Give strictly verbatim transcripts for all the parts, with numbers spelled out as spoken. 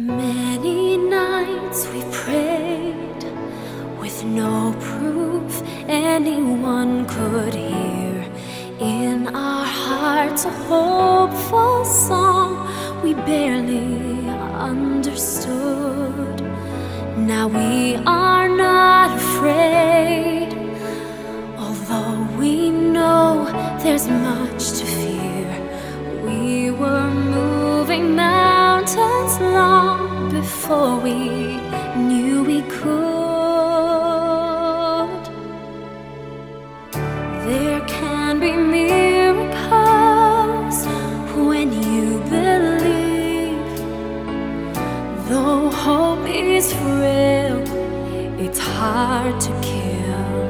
Many nights we prayed with no proof anyone could hear. In our hearts a hopeful song we barely understood. Now we are not afraid, although we know there's much to fear. We were moving mountains long before we knew we could. There can be miracles when you believe. Though hope is frail, it's hard to kill.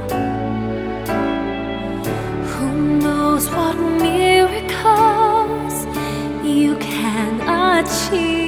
Who knows what miracles you can achieve